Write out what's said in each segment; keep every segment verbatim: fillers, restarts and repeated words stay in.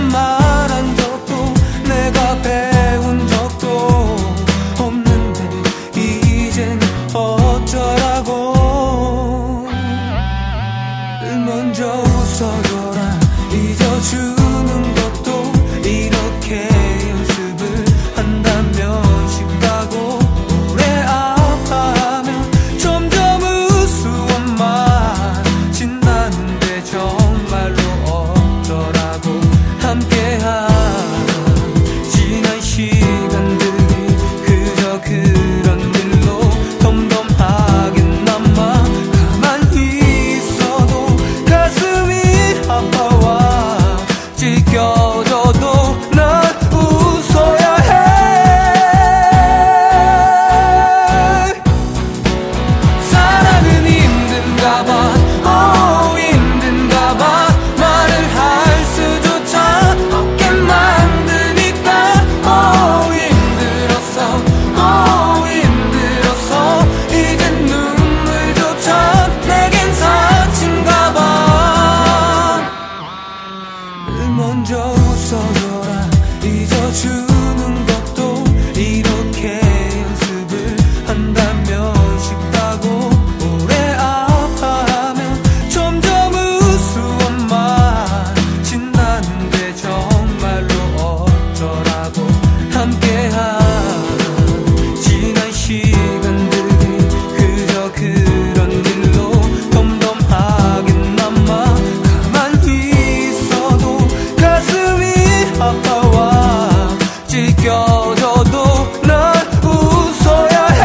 말한 적도 내가 배운 적도 없는데 이젠 어쩌라고. 먼저 웃어줘라 잊어주는 것도 이렇게 연습을 한다면 쉽다고. 오래 아파하면 점점 우스워만 진다는데 정말로 어쩌라고. 함께한 지난 시간들이 그저 그런 일로 덤덤하게 남아. 가만히 있어도 가슴이 아파와 찢겨져도 난 웃어야 해. 사랑은 힘든가 봐, 어 힘든가 봐. 말을 할 수조차 없게 만드니까 어 힘들었어, 어 힘들었어. 이젠 눈물조차 내겐 사치인가 봐. 먼저 웃어줘라 잊어주는 것도 이렇게 연습을 한다면 쉽다고. 오래 아파하면 점점 우스워만 진다는데 정말로 어쩌라고. 함께한 지난 시간들이 그저 그런 일로 덤덤하게 남아. 가만히 있어도 가슴이 아파와 찢겨져도 난 웃어야 해.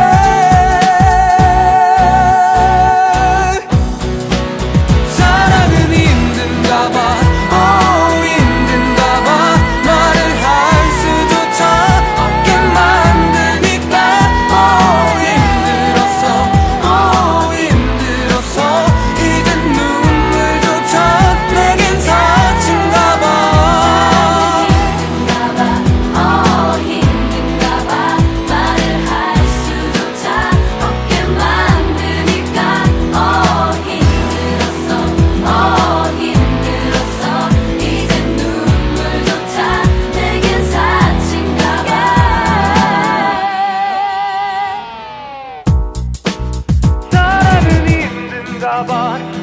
사랑은 힘든가 봐, 어 힘든가 봐. 말을 할 수조차 없게 만드니까 어 힘들었어, 어 힘들었어. 이젠 눈물조차 내겐 사치인가 봐. 어 힘든가 봐. 말을 할 수조차 없게 만드니까 어 힘들었어, 어 힘들었어. 이젠 눈물조차 내겐 사치인가 봐. 사랑은 힘든가 봐.